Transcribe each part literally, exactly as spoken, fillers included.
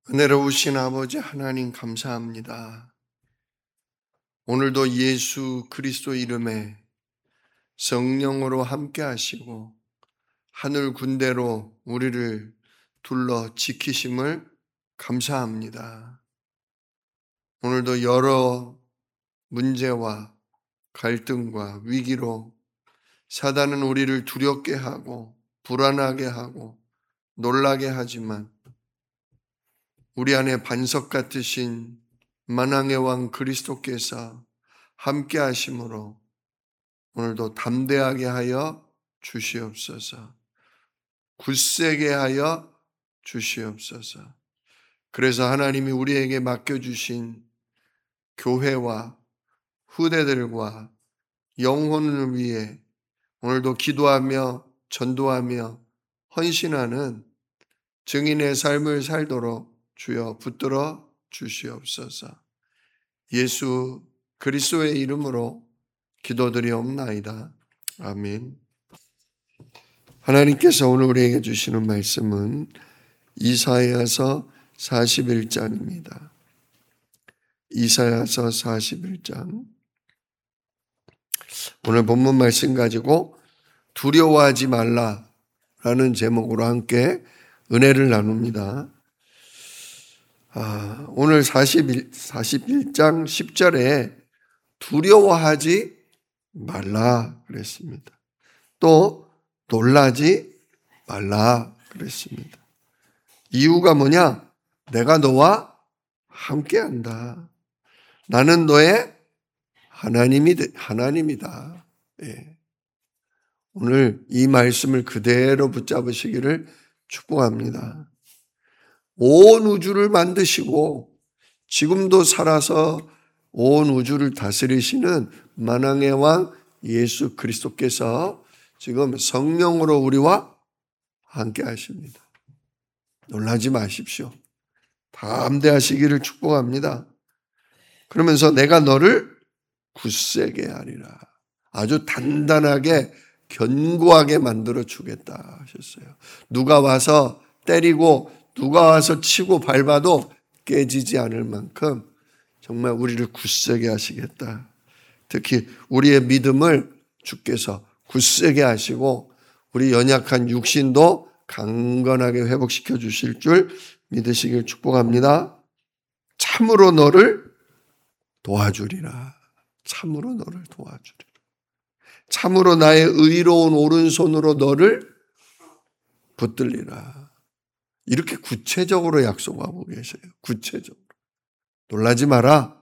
은혜로우신 아버지 하나님 감사합니다. 오늘도 예수 그리스도 이름에 성령으로 함께 하시고 하늘 군대로 우리를 둘러 지키심을 감사합니다. 오늘도 여러 문제와 갈등과 위기로 사단은 우리를 두렵게 하고 불안하게 하고 놀라게 하지만 우리 안에 반석 같으신 만왕의 왕 그리스도께서 함께 하심으로 오늘도 담대하게 하여 주시옵소서. 굳세게 하여 주시옵소서. 그래서 하나님이 우리에게 맡겨주신 교회와 후대들과 영혼을 위해 오늘도 기도하며 전도하며 헌신하는 증인의 삶을 살도록 주여 붙들어 주시옵소서. 예수 그리스도의 이름으로 기도드리옵나이다. 아멘. 하나님께서 오늘 우리에게 주시는 말씀은 이사야서 사십일 장입니다. 이사야서 사십일 장. 오늘 본문 말씀 가지고 두려워하지 말라라는 제목으로 함께 은혜를 나눕니다. 아, 오늘 사십일, 사십일 장 십 절에 두려워하지 말라 그랬습니다. 또 놀라지 말라 그랬습니다. 이유가 뭐냐? 내가 너와 함께한다. 나는 너의 하나님이, 하나님이다. 예. 오늘 이 말씀을 그대로 붙잡으시기를 축복합니다. 온 우주를 만드시고 지금도 살아서 온 우주를 다스리시는 만왕의 왕 예수 그리스도께서 지금 성령으로 우리와 함께 하십니다. 놀라지 마십시오. 담대하시기를 축복합니다. 그러면서 내가 너를 굳세게 하리라. 아주 단단하게 견고하게 만들어 주겠다 하셨어요. 누가 와서 때리고 누가 와서 치고 밟아도 깨지지 않을 만큼 정말 우리를 굳세게 하시겠다. 특히 우리의 믿음을 주께서 굳세게 하시고 우리 연약한 육신도 강건하게 회복시켜 주실 줄 믿으시길 축복합니다. 참으로 너를 도와주리라. 참으로 너를 도와주리라. 참으로 나의 의로운 오른손으로 너를 붙들리라. 이렇게 구체적으로 약속하고 계세요. 구체적으로. 놀라지 마라.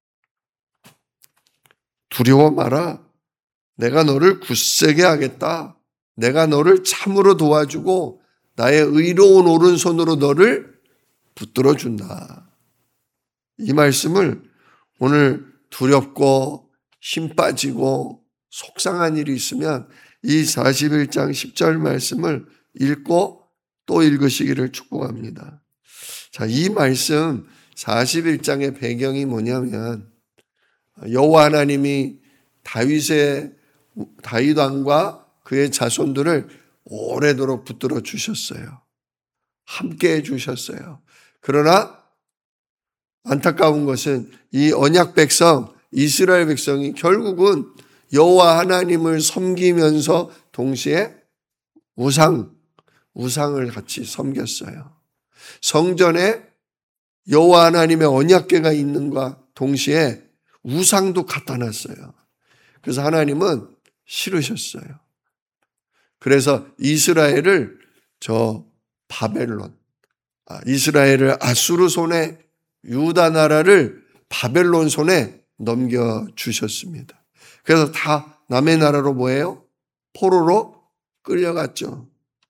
두려워 마라. 내가 너를 굳세게 하겠다. 내가 너를 참으로 도와주고 나의 의로운 오른손으로 너를 붙들어 준다. 이 말씀을 오늘 두렵고 힘 빠지고 속상한 일이 있으면 이 사십일 장 십 절 말씀을 읽고 또 읽으시기를 축복합니다. 자, 이 말씀 사십일 장의 배경이 뭐냐면 여호와 하나님이 다윗의 다윗 왕과 그의 자손들을 오래도록 붙들어 주셨어요. 함께 해 주셨어요. 그러나 안타까운 것은 이 언약 백성 이스라엘 백성이 결국은 여호와 하나님을 섬기면서 동시에 우상 우상을 같이 섬겼어요. 성전에 여호와 하나님의 언약궤가 있는과 동시에 우상도 갖다 놨어요. 그래서 하나님은 싫으셨어요. 그래서 이스라엘을 저 바벨론, 아, 이스라엘을 아수르 손에 유다 나라를 바벨론 손에 넘겨주셨습니다. 그래서 다 남의 나라로 뭐예요? 포로로 끌려갔죠.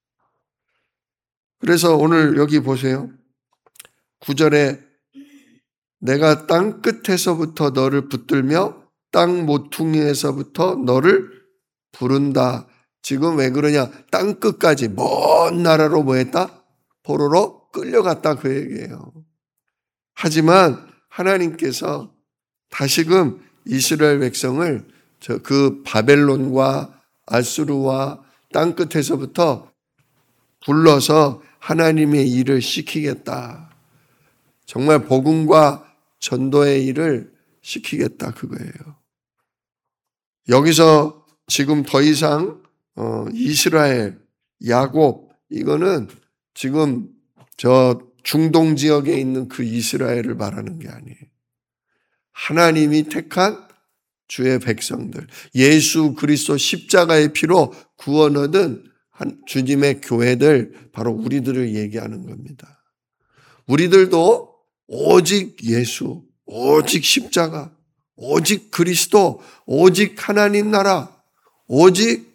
그래서 오늘 여기 보세요. 구 절에 내가 땅 끝에서부터 너를 붙들며 땅 모퉁이에서부터 너를 부른다. 지금 왜 그러냐? 땅 끝까지 먼 나라로 뭐 했다? 포로로 끌려갔다 그 얘기예요. 하지만 하나님께서 다시금 이스라엘 백성을 저 그 바벨론과 아수르와 땅 끝에서부터 불러서 하나님의 일을 시키겠다. 정말 복음과 전도의 일을 시키겠다 그거예요. 여기서 지금 더 이상 어, 이스라엘, 야곱 이거는 지금 저 중동 지역에 있는 그 이스라엘을 말하는 게 아니에요. 하나님이 택한 주의 백성들, 예수 그리스도 십자가의 피로 구원 얻은 주님의 교회들, 바로 우리들을 얘기하는 겁니다. 우리들도 오직 예수, 오직 십자가, 오직 그리스도, 오직 하나님 나라, 오직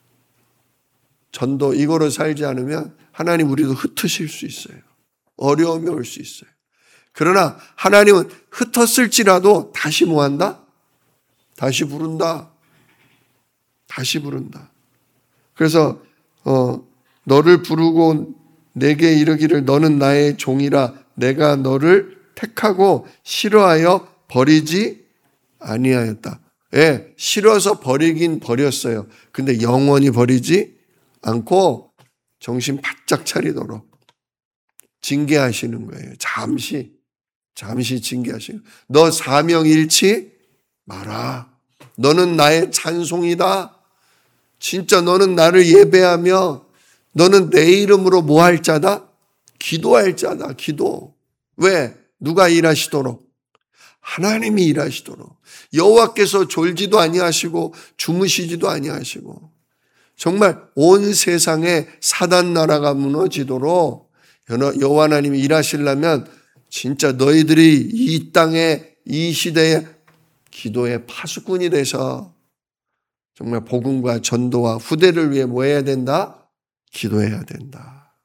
전도 이거로 살지 않으면 하나님 우리도 흩으실 수 있어요. 어려움이 올 수 있어요. 그러나 하나님은 흩었을지라도 다시 뭐한다? 다시 부른다. 다시 부른다. 그래서 어, 너를 부르고 내게 이르기를 너는 나의 종이라 내가 너를 택하고 싫어하여 버리지 아니하였다. 예, 싫어서 버리긴 버렸어요. 근데 영원히 버리지 않고 정신 바짝 차리도록 징계하시는 거예요. 잠시, 잠시 징계하시는 거예요. 너 사명 잃지 마라. 너는 나의 찬송이다. 진짜 너는 나를 예배하며 너는 내 이름으로 뭐 할 자다? 기도할 자다. 기도. 왜? 누가 일하시도록? 하나님이 일하시도록. 여호와께서 졸지도 아니하시고 주무시지도 아니하시고 정말 온 세상에 사단 나라가 무너지도록 여호와 하나님이 일하시려면 진짜 너희들이 이 땅에 이 시대에 기도의 파수꾼이 돼서 정말 복음과 전도와 후대를 위해 뭐 해야 된다? 기도해야 된다.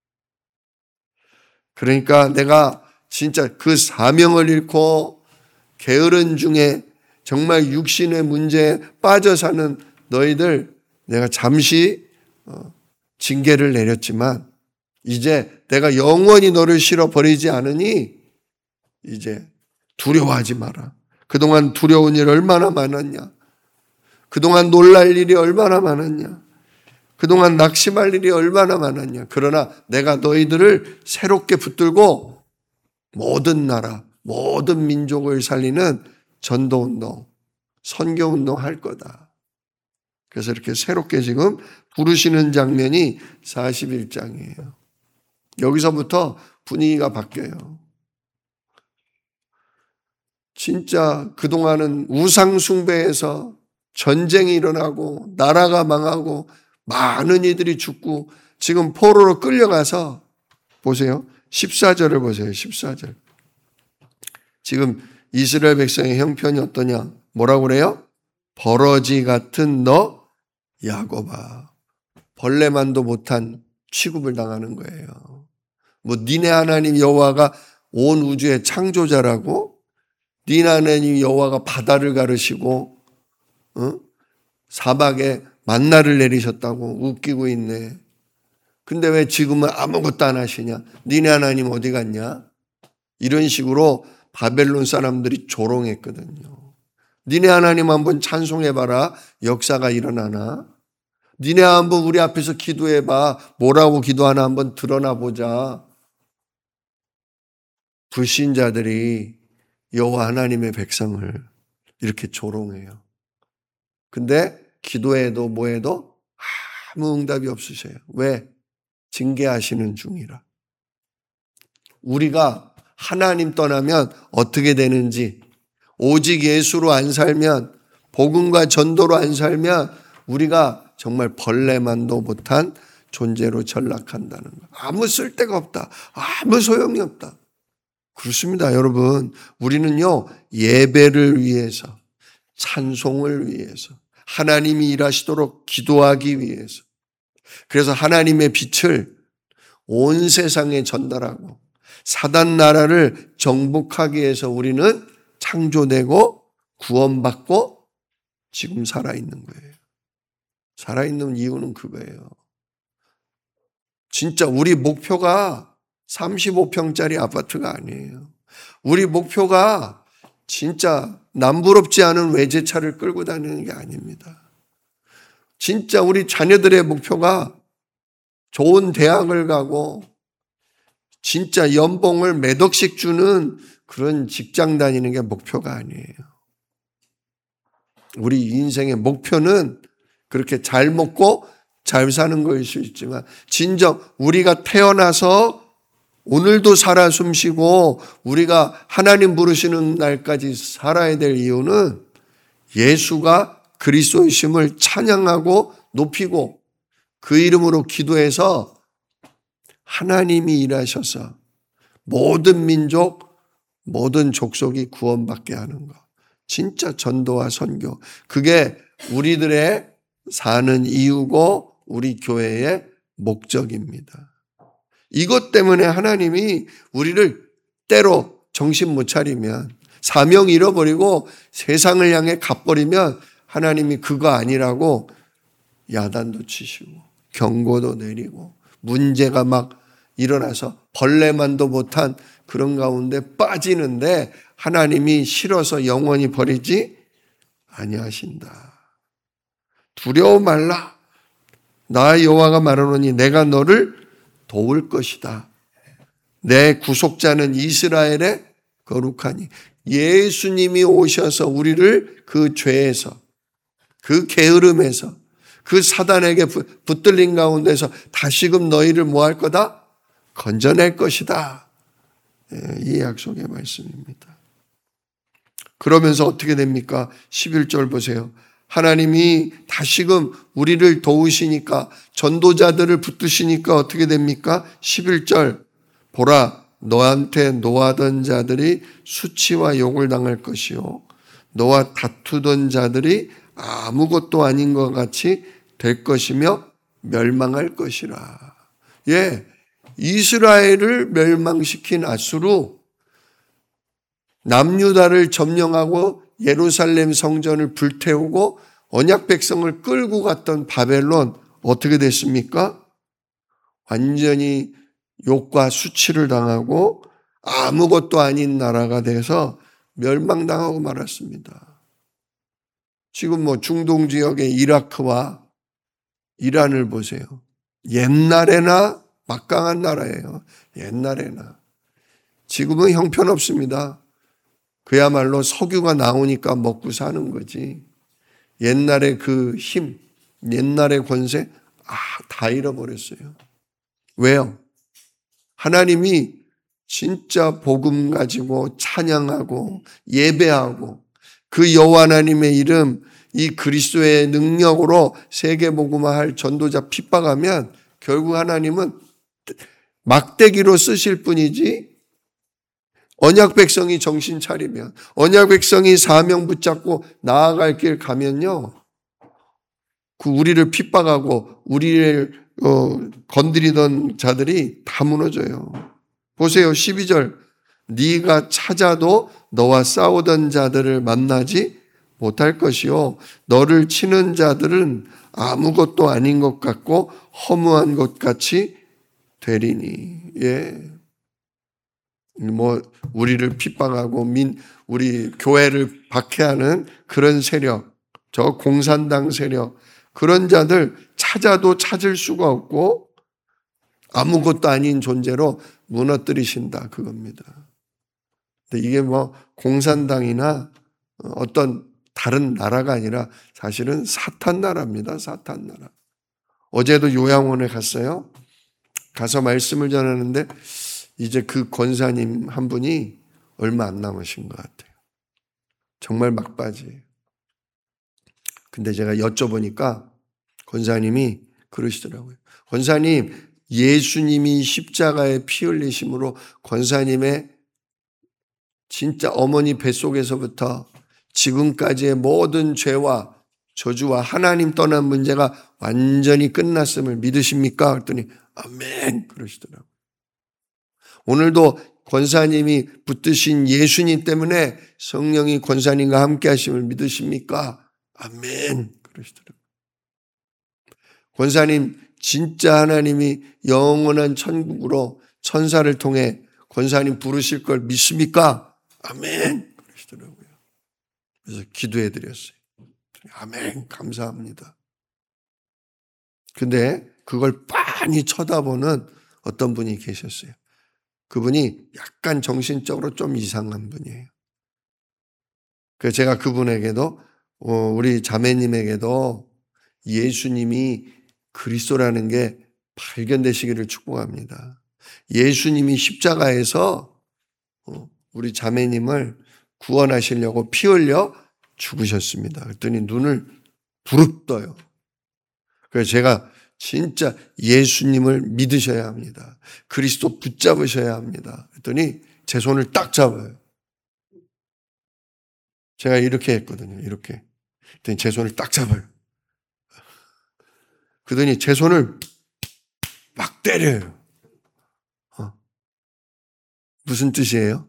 그러니까 내가 진짜 그 사명을 잃고 게으른 중에 정말 육신의 문제에 빠져 사는 너희들 내가 잠시 징계를 내렸지만 이제 내가 영원히 너를 실어버리지 않으니 이제 두려워하지 마라. 그동안 두려운 일 얼마나 많았냐. 그동안 놀랄 일이 얼마나 많았냐. 그동안 낙심할 일이 얼마나 많았냐. 그러나 내가 너희들을 새롭게 붙들고 모든 나라, 모든 민족을 살리는 전도운동, 선교운동 할 거다. 그래서 이렇게 새롭게 지금 부르시는 장면이 사십일 장이에요. 여기서부터 분위기가 바뀌어요. 진짜 그동안은 우상숭배에서 전쟁이 일어나고 나라가 망하고 많은 이들이 죽고 지금 포로로 끌려가서 보세요. 십사 절을 보세요. 십사 절. 지금 이스라엘 백성의 형편이 어떠냐? 뭐라고 그래요? 버러지 같은 너 야곱아. 벌레만도 못한 취급을 당하는 거예요. 뭐 니네 하나님 여호와가 온 우주의 창조자라고? 니네 하나님 여호와가 바다를 가르시고 어? 사막에 만나를 내리셨다고 웃기고 있네. 근데 왜 지금은 아무것도 안 하시냐? 니네 하나님 어디 갔냐? 이런 식으로 바벨론 사람들이 조롱했거든요. 니네 하나님 한번 찬송해봐라. 역사가 일어나나? 니네 한번 우리 앞에서 기도해봐. 뭐라고 기도하나 한번 드러나 보자. 불신자들이 여호와 하나님의 백성을 이렇게 조롱해요. 근데 기도해도 뭐해도 아무 응답이 없으세요. 왜? 징계하시는 중이라. 우리가 하나님 떠나면 어떻게 되는지, 오직 예수로 안 살면, 복음과 전도로 안 살면 우리가 정말 벌레만도 못한 존재로 전락한다는 거. 아무 쓸데가 없다. 아무 소용이 없다. 그렇습니다, 여러분. 우리는요, 예배를 위해서, 찬송을 위해서, 하나님이 일하시도록 기도하기 위해서, 그래서 하나님의 빛을 온 세상에 전달하고 사단 나라를 정복하기 위해서 우리는 창조되고 구원받고 지금 살아있는 거예요. 살아있는 이유는 그거예요. 진짜 우리 목표가 삼십오 평짜리 아파트가 아니에요. 우리 목표가 진짜 남부럽지 않은 외제차를 끌고 다니는 게 아닙니다. 진짜 우리 자녀들의 목표가 좋은 대학을 가고 진짜 연봉을 몇 억씩 주는 그런 직장 다니는 게 목표가 아니에요. 우리 인생의 목표는 그렇게 잘 먹고 잘 사는 거일 수 있지만 진정 우리가 태어나서 오늘도 살아 숨쉬고 우리가 하나님 부르시는 날까지 살아야 될 이유는 예수가 그리스도이심을 찬양하고 높이고 그 이름으로 기도해서 하나님이 일하셔서 모든 민족, 모든 족속이 구원받게 하는 것. 진짜 전도와 선교. 그게 우리들의 사는 이유고 우리 교회의 목적입니다. 이것 때문에 하나님이 우리를 때로 정신 못 차리면 사명 잃어버리고 세상을 향해 가버리면 하나님이 그거 아니라고 야단도 치시고 경고도 내리고 문제가 막 일어나서 벌레만도 못한 그런 가운데 빠지는데 하나님이 싫어서 영원히 버리지 아니하신다. 두려워 말라. 나 여호와가 말하노니 내가 너를 도울 것이다. 내 구속자는 이스라엘의 거룩하니. 예수님이 오셔서 우리를 그 죄에서 그 게으름에서 그 사단에게 붙들린 가운데서 다시금 너희를 뭐 할 거다? 건져낼 것이다. 이 약속의 말씀입니다. 그러면서 어떻게 됩니까? 십일 절 보세요. 하나님이 다시금 우리를 도우시니까 전도자들을 붙드시니까 어떻게 됩니까? 십일 절 보라 너한테 노하던 자들이 수치와 욕을 당할 것이요 너와 다투던 자들이 아무것도 아닌 것 같이 될 것이며 멸망할 것이라. 예, 이스라엘을 멸망시킨 아수르, 남유다를 점령하고 예루살렘 성전을 불태우고 언약 백성을 끌고 갔던 바벨론 어떻게 됐습니까? 완전히 욕과 수치를 당하고 아무것도 아닌 나라가 돼서 멸망당하고 말았습니다. 지금 뭐 중동 지역의 이라크와 이란을 보세요. 옛날에나 막강한 나라예요. 옛날에나. 지금은 형편없습니다. 그야말로 석유가 나오니까 먹고 사는 거지. 옛날의 그 힘, 옛날의 권세, 아, 다 잃어버렸어요. 왜요? 하나님이 진짜 복음 가지고 찬양하고 예배하고 그 여호와 하나님의 이름, 이 그리스도의 능력으로 세계복음화할 전도자 핍박하면 결국 하나님은 막대기로 쓰실 뿐이지 언약 백성이 정신 차리면 언약 백성이 사명 붙잡고 나아갈 길 가면요. 그 우리를 핍박하고 우리를 어, 건드리던 자들이 다 무너져요. 보세요. 십이 절 네가 찾아도 너와 싸우던 자들을 만나지 못할 것이요 너를 치는 자들은 아무것도 아닌 것 같고 허무한 것 같이 되리니. 예. 뭐 우리를 핍박하고 민 우리 교회를 박해하는 그런 세력, 저 공산당 세력 그런 자들 찾아도 찾을 수가 없고 아무것도 아닌 존재로 무너뜨리신다 그겁니다. 근데 이게 뭐 공산당이나 어떤 다른 나라가 아니라 사실은 사탄 나라입니다. 사탄 나라. 어제도 요양원에 갔어요. 가서 말씀을 전하는데 이제 그 권사님 한 분이 얼마 안 남으신 것 같아요. 정말 막바지예요. 근데 제가 여쭤보니까 권사님이 그러시더라고요. 권사님, 예수님이 십자가에 피 흘리심으로 권사님의 진짜 어머니 뱃속에서부터 지금까지의 모든 죄와 저주와 하나님 떠난 문제가 완전히 끝났음을 믿으십니까? 그랬더니 아멘 그러시더라고요. 오늘도 권사님이 붙드신 예수님 때문에 성령이 권사님과 함께 하심을 믿으십니까? 아멘 그러시더라고요. 권사님 진짜 하나님이 영원한 천국으로 천사를 통해 권사님 부르실 걸 믿습니까? 아멘 그러시더라고요. 그래서 기도해 드렸어요. 아멘 감사합니다. 근데 그걸 빤히 쳐다보는 어떤 분이 계셨어요. 그분이 약간 정신적으로 좀 이상한 분이에요. 그래서 제가 그분에게도 우리 자매님에게도 예수님이 그리스도라는 게 발견되시기를 축복합니다. 예수님이 십자가에서 우리 자매님을 구원하시려고 피 흘려 죽으셨습니다. 그랬더니 눈을 부릅떠요. 그래서 제가 진짜 예수님을 믿으셔야 합니다. 그리스도 붙잡으셔야 합니다. 그랬더니 제 손을 딱 잡아요. 제가 이렇게 했거든요. 이렇게. 그랬더니 제 손을 딱 잡아요. 그러더니 제 손을 막 때려요. 어. 무슨 뜻이에요?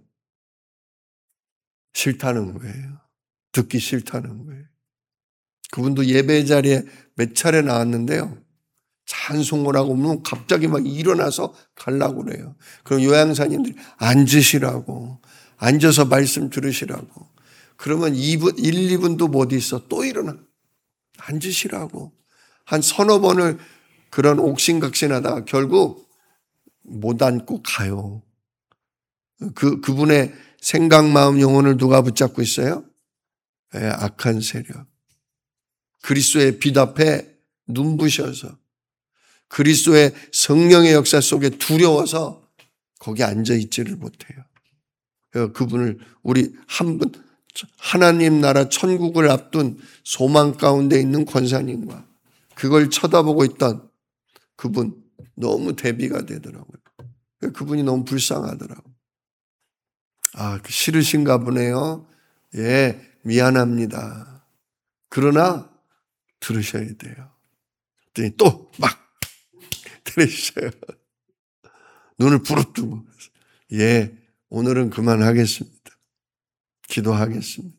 싫다는 거예요. 듣기 싫다는 거예요. 그분도 예배 자리에 몇 차례 나왔는데요. 찬송을 하고 오면 갑자기 막 일어나서 가려고 그래요. 그럼 요양사님들이 앉으시라고, 앉아서 말씀 들으시라고. 그러면 이 분, 일, 이 분도 못 있어. 또 일어나. 앉으시라고. 한 서너 번을 그런 옥신각신하다가 결국 못 앉고 가요. 그, 그분의 생각, 마음, 영혼을 누가 붙잡고 있어요? 네, 악한 세력. 그리스도의 빛 앞에 눈부셔서 그리스도의 성령의 역사 속에 두려워서 거기 앉아있지를 못해요. 그분을 우리 한 분, 하나님 나라 천국을 앞둔 소망 가운데 있는 권사님과 그걸 쳐다보고 있던 그분 너무 대비가 되더라고요. 그분이 너무 불쌍하더라고요. 아, 싫으신가 보네요. 예, 미안합니다. 그러나 들으셔야 돼요. 그랬더니 또 막 때리셔요. 눈을 부릅뜨고. 예, 오늘은 그만하겠습니다. 기도하겠습니다.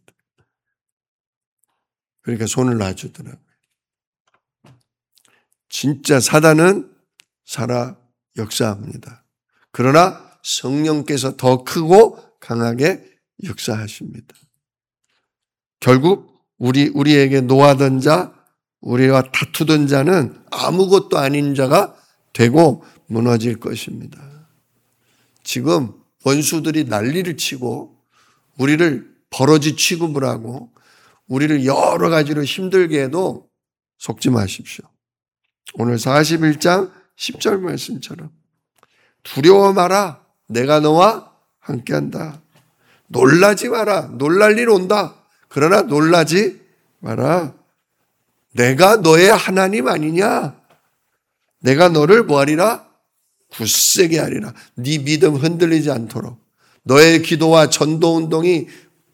그러니까 손을 놔주더라고요. 진짜 사단은 살아 역사합니다. 그러나 성령께서 더 크고 강하게 역사하십니다. 결국 우리, 우리에게 노하던 자, 우리와 다투던 자는 아무것도 아닌 자가 되고 무너질 것입니다. 지금 원수들이 난리를 치고 우리를 버러지 취급을 하고 우리를 여러 가지로 힘들게 해도 속지 마십시오. 오늘 사십일 장 십 절 말씀처럼 두려워 마라. 내가 너와 함께한다. 놀라지 마라. 놀랄 일 온다. 그러나 놀라지 마라. 내가 너의 하나님 아니냐? 내가 너를 뭐하리라? 굳세게 하리라. 네 믿음 흔들리지 않도록 너의 기도와 전도운동이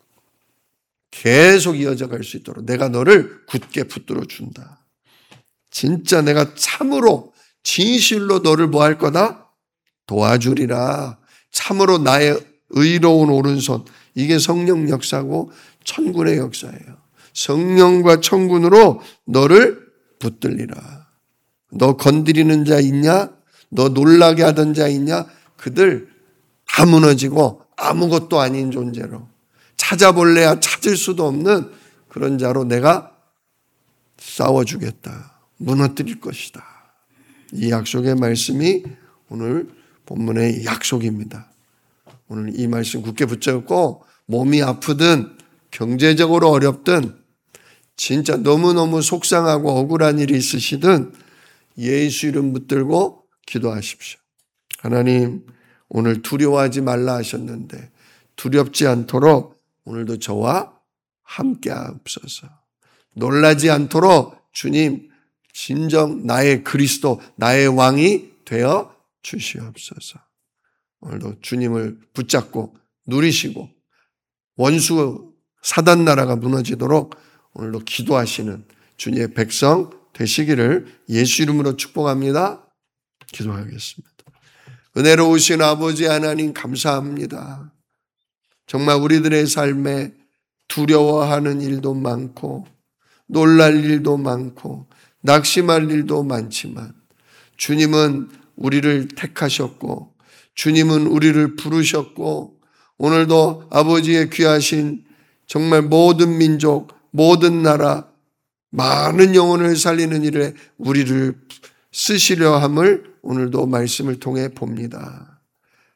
계속 이어져 갈 수 있도록 내가 너를 굳게 붙들어 준다. 진짜 내가 참으로 진실로 너를 뭐 할 거다? 도와주리라. 참으로 나의 의로운 오른손. 이게 성령 역사고 천군의 역사예요. 성령과 천군으로 너를 붙들리라. 너 건드리는 자 있냐? 너 놀라게 하던 자 있냐? 그들 다 무너지고 아무것도 아닌 존재로 찾아볼래야 찾을 수도 없는 그런 자로 내가 싸워주겠다. 무너뜨릴 것이다. 이 약속의 말씀이 오늘 본문의 약속입니다. 오늘 이 말씀 굳게 붙잡고 몸이 아프든 경제적으로 어렵든 진짜 너무너무 속상하고 억울한 일이 있으시든 예수 이름 붙들고 기도하십시오. 하나님, 오늘 두려워하지 말라 하셨는데 두렵지 않도록 오늘도 저와 함께 하옵소서. 놀라지 않도록 주님 진정 나의 그리스도, 나의 왕이 되어 주시옵소서. 오늘도 주님을 붙잡고 누리시고 원수 사단 나라가 무너지도록 오늘도 기도하시는 주님의 백성 되시기를 예수 이름으로 축복합니다. 기도하겠습니다. 은혜로우신 아버지 하나님 감사합니다. 정말 우리들의 삶에 두려워하는 일도 많고 놀랄 일도 많고 낙심할 일도 많지만 주님은 우리를 택하셨고 주님은 우리를 부르셨고 오늘도 아버지의 귀하신 정말 모든 민족, 모든 나라, 많은 영혼을 살리는 일에 우리를 쓰시려 함을 오늘도 말씀을 통해 봅니다.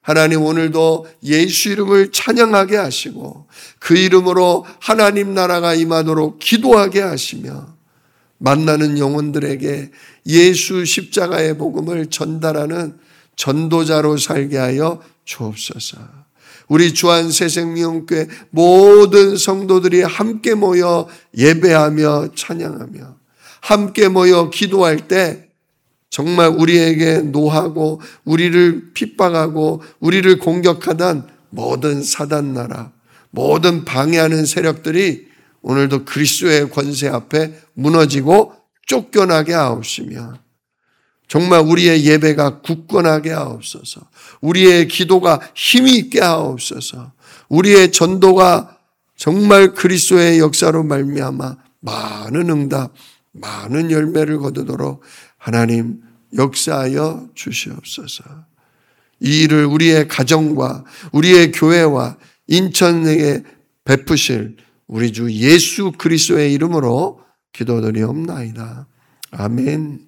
하나님 오늘도 예수 이름을 찬양하게 하시고 그 이름으로 하나님 나라가 임하도록 기도하게 하시며 만나는 영혼들에게 예수 십자가의 복음을 전달하는 전도자로 살게 하여 주옵소서. 우리 주안새생명교회 모든 성도들이 함께 모여 예배하며 찬양하며 함께 모여 기도할 때 정말 우리에게 노하고 우리를 핍박하고 우리를 공격하던 모든 사단 나라, 모든 방해하는 세력들이 오늘도 그리스도의 권세 앞에 무너지고 쫓겨나게 하옵시며 정말 우리의 예배가 굳건하게 하옵소서. 우리의 기도가 힘이 있게 하옵소서. 우리의 전도가 정말 그리스도의 역사로 말미암아 많은 응답, 많은 열매를 거두도록 하나님 역사하여 주시옵소서. 이 일을 우리의 가정과 우리의 교회와 인천에게 베푸실 우리 주 예수 그리스도의 이름으로 기도드리옵나이다. 아멘.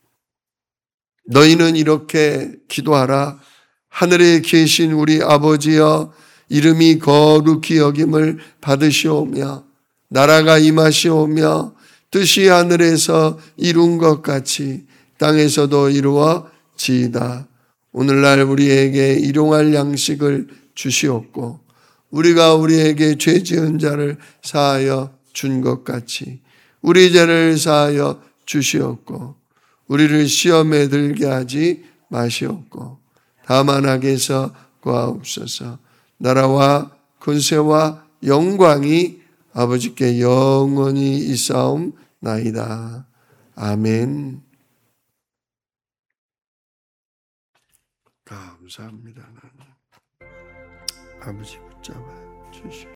너희는 이렇게 기도하라. 하늘에 계신 우리 아버지여, 이름이 거룩히 여김을 받으시오며 나라가 임하시오며 뜻이 하늘에서 이룬 것 같이 땅에서도 이루어지이다. 오늘날 우리에게 일용할 양식을 주시옵고 우리가 우리에게 죄 지은 자를 사하여 준 것 같이 우리 죄를 사하여 주시옵고 우리를 시험에 들게 하지 마시옵고 다만 악에서 구하옵소서. 나라와 권세와 영광이 아버지께 영원히 있사옵나이다. 아멘. 감사합니다. 아버지 붙잡아 주시옵소서.